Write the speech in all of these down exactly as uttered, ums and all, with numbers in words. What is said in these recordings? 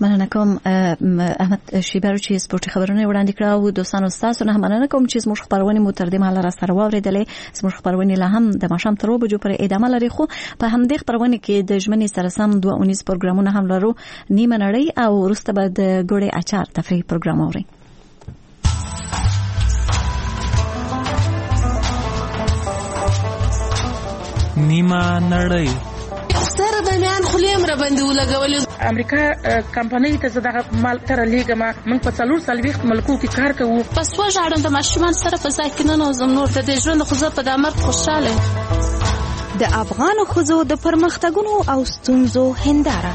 مننه کوم احمد شیبر چې سپورتي خبرونه وړاندې کړه او دوستانو تاسو نه مننه کوم چې زموږ خبرونه مو تر دې مهاله را سره واوریدلې. زموږ خبرونه لا هم د ماشام تر وبجو پر ادامه لري، خو په همدې خبرونه کې د ژمنې سره سم دوه اونیز پروګرامونه هم لرو، نیمه نړۍ او وروسته به د ګوړې اچار تفریحي پروګرام اوري. نیمه نړۍ سره د میان خلیم را باندې ولګولې. امریکا کمپنۍ ته زداغه مال تر لیګما موږ په څلور سلويخت ملکو کې کار کوو. پس وژاړم د ماشومان سره په ځای کې نه نوزم نور د دې ژوند خو زه په د مرګ خوشاله. د افغان ښځو د پرمختګونو او ستونزو هنداره.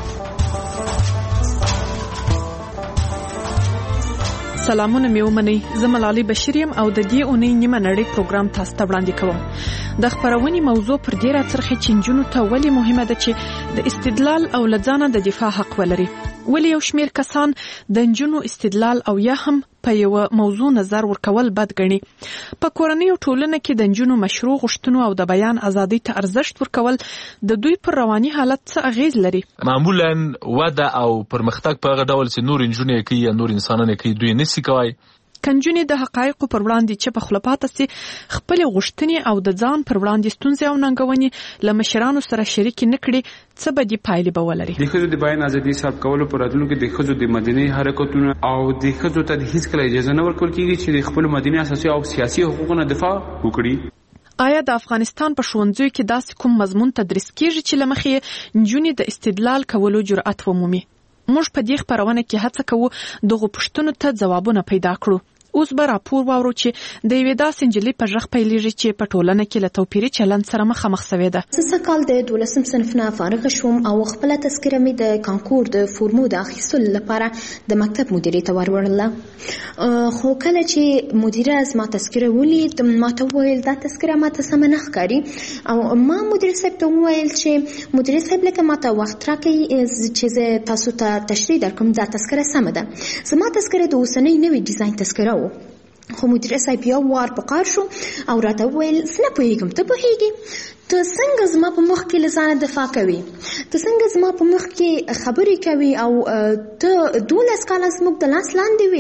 سلامونه مې ومنئ، زه ملالۍ بشیر یم او د دې اونۍ نیمه نړۍ پروګرام تاسو ته وړاندې کوم. د خبرونې موضوع پر دې راڅرخي چې نجونو ته ولې مهمه ده چې د استدلال او لځانه د دفاع حق ولري. ولې یو شمېر کسان د نجونو استدلال او یا هم په یو موضوع نظر ورکول بد ګڼي. په کورنۍ او ټولنه کې د نجونو مشروع غوښتنو او د بیان ازادۍ ته ارزښت ورکول د دوی پر رواني حالت څه اغیز لري؟ معمولا وده او پرمختګ په هغه ډول چې نور نجونې کوي یا نور انسانان کوي دوی نشي کوي. کنجونې د حقایقو پر وړاندې چې په خلافات سي خپل غوښتنې او د ځان پر وړاندې ستونزې او ننګونې له مشرانو سره شریک نه کړي، څه به دي پایلې به ولري. د ښځو د بیان ازادي حساب کولو پر راتلونکو د ښځو د مدني حرکتونو او د ښځو ته هیڅ کله اجازه نه ورکول کیږي چې د خپل مدني اساسي او سیاسي حقوقو دفاع وکړي. آیا د افغانستان په ښوونځیو کې داسې کوم مضمون تدریس کیږي چې لمخې نجونې د استدلال کولو جرأت ومومي؟ موږ په دې خبرونه کې هڅه کوو دغه پوښتنو ته ځوابونه پیدا کړو. اوس به راپور واورو چې د یوې داسې نجلۍ په غږ پیلېږي چې په ټولنه کې له توپیري چلند سره مخامخ شوې ده. زه څه کال د دولسم صنف نه فارغ شوم او خپله تذکره مې د کانکور د فورمو د اخیستلو لپاره د مکتب مدیرې ته ورولله. خو کله چې مدیره زما تذکره ولید ما ته وویل دا تذکره ما ته سمه نه ښکاري او ما مدیر صاحب ته وویل چې مدیر صاحب لکه ما ته وخت راکړئ چې زه تاسو ته تشریح درکړم دا تذکره سمه ده. زما تذکره د اوسنۍ نوې ډیزاین تذکره خو مدیر صاحب یو وار په قار شو او راته وویل زه نه پوهېږم ته پوهېږې ته څنګه زما په مخ کې له ځانه دفاع کوي، ته څنګه زما په مخ کې خبرې کوي او ته دولس کاله زموږ د لاس لاندې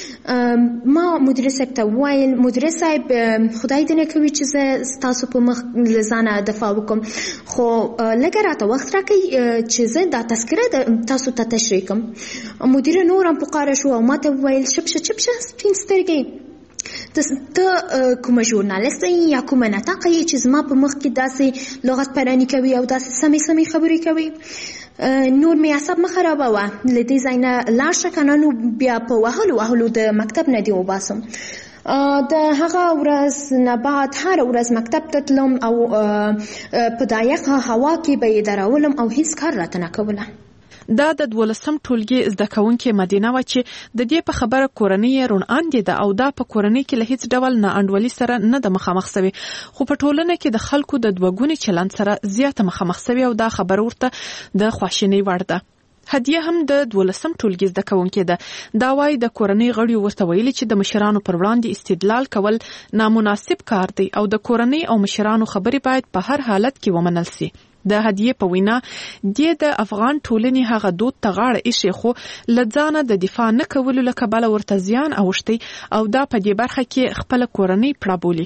وې. ما مدیر صاحب ته وویل مدیر صاحب خدای دې نه کوي چې زه ستاسو په مخ له ځانه دفاع وکړم، خو لږه راته وخت راکړئ چې زه دا تذکره تاسو ته تشریح کړم. مدیره نور هم په قاره شو او ما ته وویل چپ شه چپ شه سپین سترګې، ته کومه ژورنالیست یا کومه نطاقه یې چې زما په مخ کې داسې لغت پرانی کوي او داسې سمې سمې خبرې کوي. نور مې اعصاب مه خرابوه، له دې ځای نه لاړ شه که نه نو بیا په وهلو وهلو د مکتب نه دې وباسم. د هغه ورځ نه بعد هر ورځ مکتب ته تلم او په دا یخه هوا کې به یې درولم او هیڅ کار راته نه کوله. دا د دولسم ټولګي زده کوونکې مدینه وه چې د دې په خبره کورنۍ یې روڼاندې ده او دا په کورنۍ کې له هیڅ ډول نا انډولي سره نه ده مخامخ سوې، خو په ټولنه کې د خلکو د دوهګوني چلند سره زیاته مخامخ سوې او دا خبره ورته د خواشینۍ وړ ده. هدیه هم د دولسم ټولګي زده کوونکې ده. دا وايي د کورنۍ غړي ورته ویلي چې د مشرانو پر وړاندې استدلال کول نامناسب کار دی او د کورنۍ او مشرانو خبرې باید په هر حالت کې ومنل سي. د هدیه په وینا د د افغان ټولنې هغه دود ته غاړه ایښې خو له ځانه د دفاع نه کولو له کبله ورته زیان اوښتی او دا په دې برخه کې خپله کورنۍ پړه بولي.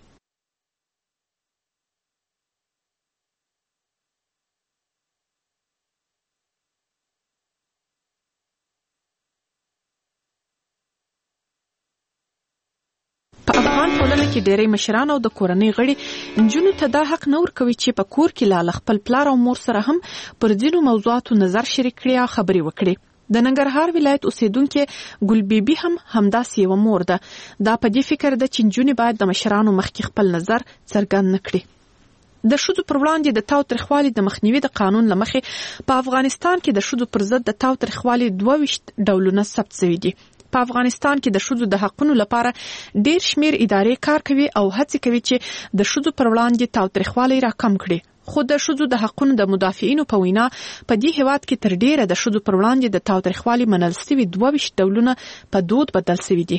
په افغان ټولنه کې ډېری مشران او د کورنۍ غړي نجونو ته دا حق نه ورکوي چې په کور کې له خپل پلار او مور سره هم پر ځینو موضوعاتو نظر شریک کړي او خبرې وکړي. د ننګرهار ولایت اوسیدونکې ګل بیبي هم همداسې یوه مور ده. دا په دې فکر ده چې نجونې باید د مشرانو مخکې خپل نظر څرګند نه کړي. د ښځو پر وړاندې د تاوتریخوالي د مخنیوي د قانون له مخې په افغانستان کې د ښځو پر ضد د تاوتریخوالي دوه ویشت ډولونه ثبت شوي دي. په افغانستان کې د ښځو د حقونو لپاره ډېر شمیر ادارې کار کوي او هڅې کوي چې د ښځو پر وړاندې تاوتریخوالی راکم کړي. خو د ښځو د حقونو د مدافعینو په وینا په دې هیواد کې تر ډیره د ښځو پر وړاندې د تاوتریخوالي منل سوي دوه ویشت ډولونه په دود بدل سوي دي.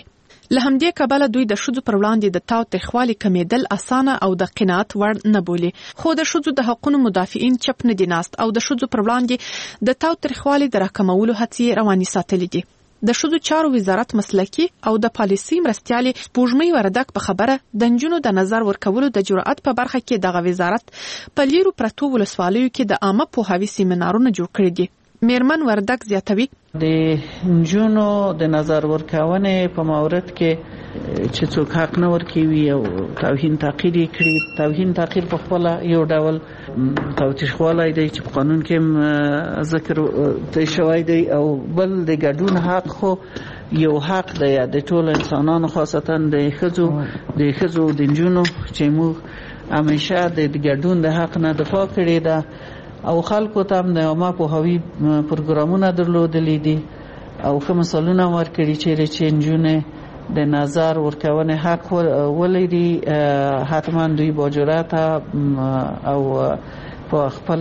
له همدې کبله دوی د ښځو پر وړاندې د تاوتریخوالي کمیدل اسانه او د قناعت وړ نه بولي. خو د ښځو د حقوقو مدافعین چپ نه دي ناست او د ښځو پر وړاندې د تاوتریخوالي د راکمولو هڅې روانې ساتلې دي. د ښځو چارو وزارت مسلکي او د پالیسي مرستیالي سپوږمۍ وردک په خبره د نجونو د نظر ورکولو د جرأت په برخه کې دغه وزارت په لیرو پرتو ولسوالیو کې د عامه پوهاوي سیمینارونه جوړ کړي دي. میرمن وردک زیاتوي د نجونو د نظر ورکونې په مورد کې چې څوک حق نه ورکوي او توهین تحقیر کړي. توهین تحقیر په خپل یو ډول تاوتریخوالی دی چې په قانون کې ذکر ته شوی دی او بل د ګډون حق خو یو حق دی د ټولو انسانانو خاصتا د ښځو د ښځو د نجونو چې موږ همیشه د ګډون د حق نه دفاع کړې ده او خلکو ته هم د عامه پوهاوي پروګرامونه درلودلي دي او ښه مثالونه ورکړي چې نجونې د نظر ورکونې حق ولري. حتما دوی با جرأت او په خپل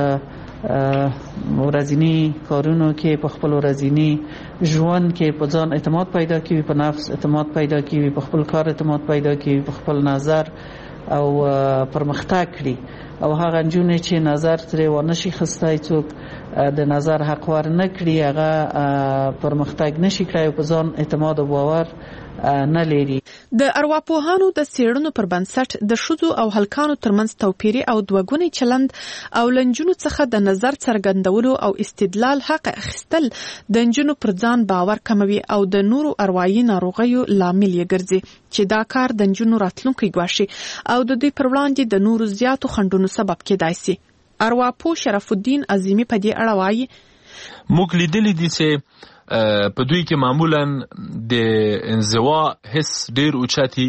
ورځني کارونو کې په خپل ورځني ژوند کې په ځان اعتماد پیدا کوي، په نفس اعتماد پیدا کوي، په خپل کار اعتماد پیدا کوي، په خپل نظر او پرمختګ کړي. او هغه نجونې چې نظر ترې ورنشي خستی څوک د نظر حق ور نه کړي هغه پرمختګ نشي کړی او په ځان اعتماد او باور نه لري. د ارواپوهانو د څېړنو پر بنسټ د ښځو او هلکانو ترمنځ توپیري او دوګونی چلند او لنجونو څخه د نظر څرګندولو او استدلال حق اخیستل د نجونو پر ځان باور کموي او د نورو اروايي ناروغیو لامل یې ګرځي چې دا کار د نجونو راتلونکی ګواښي او د دوی پر وړاندې د نورو زیاتو خنډونو سبب کېدای شي. ارواپوه شرف الدین عظیمی په دې اړه وایي موږ لیدلي دي چې په دوی کې معمولا د انزوا حس ډیر اوچتي،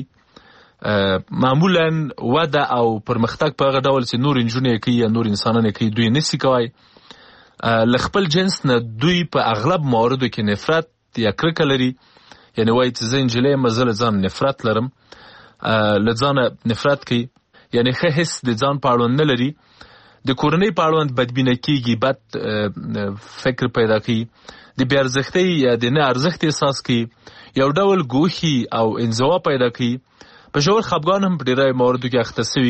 معمولا وده او پرمختګ په هغه ډول چې نور نجونې کوي یا نور انسانان کوي دوی نشي کوي. له خپل جنس نه دوی په اغلب مواردو کې نفرت یا کرکه لري، یعنی وایي چې زه نجلۍ یم زه له ځان نفرت لرم، له ځانه نفرت کوي، یعنی ښه حس د ځان په اړوند نه لري. د کورنۍ په اړوند بدبینه کېږي، بد فکر پیدا کوي، د بې ارزښتۍ یا د نه ارزښت احساس کوي، یو ډول ګوښي او انزوا پیدا کوي. په ژور خفګان هم په ډېرو موردو کې اخته سوي.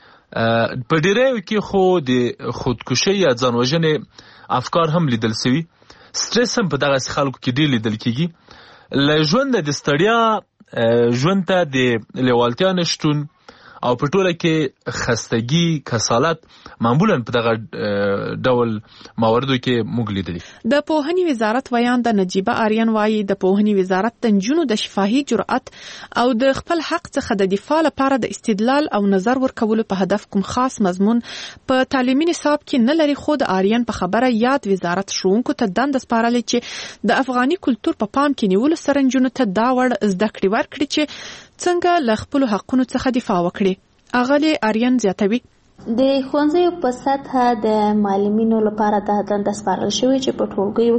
په ډېرو کې خو د خودکشۍ یا ځان وژنې افکار هم لیدل سوي. سټرس هم په دغسې خلکو کې ډېر لیدل کېږي. له ژونده د ستړیا ژوند ته د لیوالتیا نشتون او په ټوله کې خستګي، کسالت معمولا په دغه ډول مواردو کې موږ لیدلي. د پوهنې وزارت ویان د نجیبه آریان وایي د پوهنې وزارت د نجونو د شفاهي جرأت او د خپل حق څخه د دفاع لپاره د استدلال او نظر ورکولو په هدف کوم خاص مضمون په تعلیمي نصاب کې نه لري. خو د آریان په خبره یاد وزارت ښوونکو ته دنده سپارلې چې د افغاني کلتور په پام کې نیولو سره نجونو ته دا وړ زده کړې ورکړي چې څنګه له خپلو حقونو څخه دفاع وکړي. اغلی آریان زیاتوي د ښوونځیو په سطحه د معلمینو لپاره دا دنده سپارل شوې چې په ټولګیو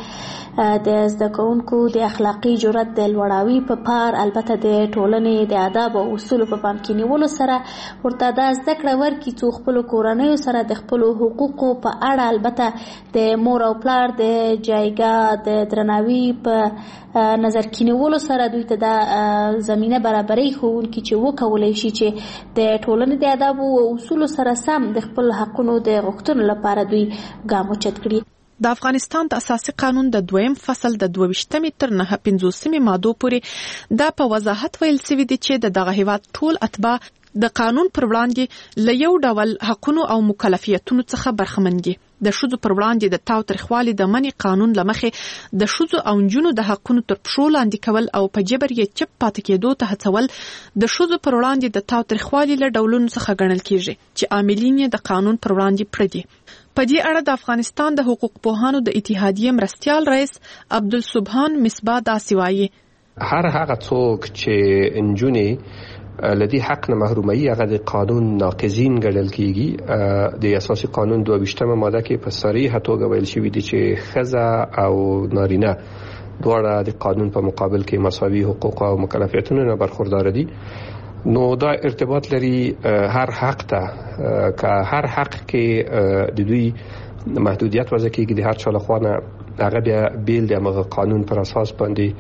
کې د زده کوونکو د اخلاقي جرأت د لوړاوي په پار البته د ټولنې د آداب او اصولو په پام کې نیولو سره ورته دا زده کړه ورکړي څو خپلو کورنیو سره د خپلو حقوقو په اړه البته د مور او پلار د جایګاه د درناوي په نظر کې نیولو سره دوی ته دا زمینه برابرۍ ښوونکي چې وکولی شي چې د ټولنې د آدابو او اصولو سره سم د خپل حقونو د غوښتنو لپاره دوی ګام اوچت کړي. د افغانستان د اساسي قانون د دویم فصل د دوه ویشتمې تر نهه پنځوسمې مادو پورې دا په وضاحت ویل سوي دي چې د دغه هیواد ټول اتباع د قانون پر وړاندې له یو ډول حقونو او مکلفیتونو څخه برخمن دي. د ښځو پر وړاندې د تاوتریخوالي د منع قانون له مخې د ښځو او نجونو د حقونو تر پښو لاندې کول او په جبر یې چپ پاتې کېدو ته هڅول د ښځو پر وړاندې د تاوتریخوالي له ډولونو څخه ګڼل کېږي چې عاملین یې د قانون پر وړاندې پړه دي. په دې اړه د افغانستان د حقوق پوهانو د اتحادیې مرستیال رئیس عبدالسبحان مصباح داسې وایي هر هغه څوک چې نجونې لدی حق نه محرومي هغه د قانون ناقضین ګڼل کیږي. د اساسي قانون دوه ویشتمه ماده کې په صریحه توګه ویل شوی دی چې ښځه او نارینه دواړه د قانون په مقابل کې مساوي حقوق او مکلفیتونو نه برخوردار دي. نو دا ارتباط لري هر حق ته که هر حق کې د دوی محدودیت وضع کیږي د هر چا لخوا نه هغه بیا بیل د هغه قانون پر اساس باندې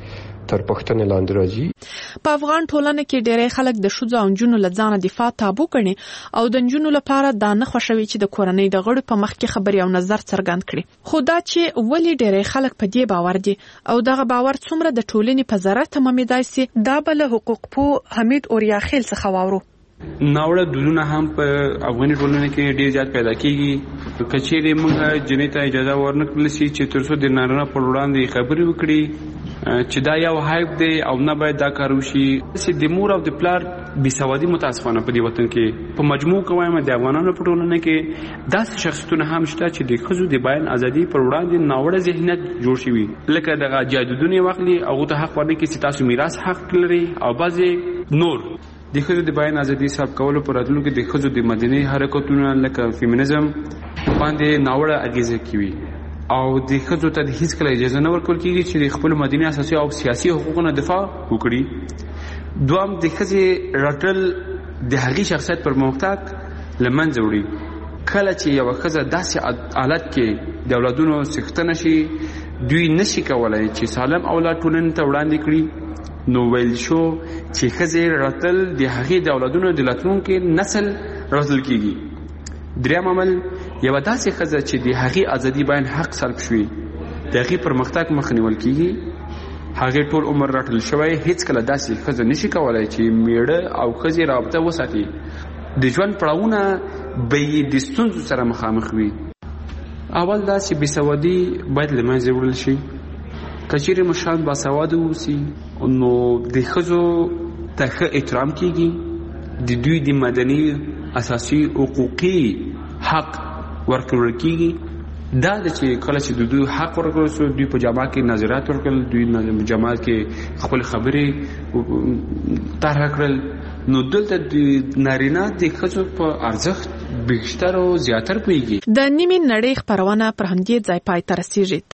تر پښتنې لاندې راځي. په افغان ټولنه کې ډېری خلک د ښځو او نجونو له ځانه دفاع تابو ګڼي او د نجونو لپاره دا نه خوښوي چې د کورنۍ د غړو په مخ کې خبرې او نظر څرګند کړي. خو دا چې ولې ډېری خلک په دې باور دي او دغه باور څومره د ټولنې په ضرر تمامېدای سي، دا به له حقوق پوه حمید اوریاخیل څخه واورو. ناوړه دودونه هم په افغاني ټولنه کې ډېر زیات پیدا کیږي. کچېرې موږ جنې ته اجازه ورنکړل شي چې تر څو د نارینه پر وړاندې خبرې وکړي چې دا یو هایپ دی او نه باید دا کار وشي. چې د مور او د پلار بېسوادي متاسفانه په دې وطن کې په مجموع کوم د افغانانو په ټولنه کې داسې شخصیتونه هم شته چې د ښځو د بیان ازادي پر وړاندې ناوړه ذهنیت جوړ شوي، لکه دغه جادودونه واخلي هغو ته حق ورنکړي چې تاسو میراث حق لري، او بعضې نور د ښځو د بیان ازادي صاحب کولو پر راتلونکي د ښځو د مدني حرکتونه لکه فیمینیزم باندې ناوړه اغیزه کوي او د ښځو ته هیڅکله اجازه نه ورکول کیږي چې د خپل مدني اساسي او سیاسي حقوقو نه دفاع وکړي. دوام د ښځې رټل د هغې شخصیت پر مختاق لمنځه وړي. کله چې یو ښځه داسې حالت کې د اولادونو څښتنه شي، دوی نشي کولای چې سالم اولاد ټولنې ته وړاندې کړي. نو ویل شو چې ښځې راتل د هغې د اولادونو د راتلونکي نسل راتل کیږي. دریم عمل یوه داسې ښځه چې د هغې ازادي بیان حق سلب شوي، د هغې پرمختګ مخه نیول کیږي. هغې ټول عمر راتل شوی، هیڅکله داسې ښځه نشي کولای چې میړه او ښځې رابطه وساتي. د ژوند پړاوونه به یې د ستونزو سره مخامخ وي. اول دا چې بېسوادي باید له منځه وړل شي. کچېرې مشران باسواده اوسي نو د ښځو ته ښه احترام کیږي، د دوی د مدني اساسي حقوقي حق ورکړل کیږي. دا د چې کله چې د دوی حق ورکړل شو، دوی په جامعه کې نظریات ورکړل، دوی په جامعه کې خپل خبرې طرح کړل، نو دلته د نارینه د ښځو په ارزښت بیشتر او زیاتر پوهیږي. د نیمې نړۍ خپرونه پر همدې ځای پای ته رسیږي.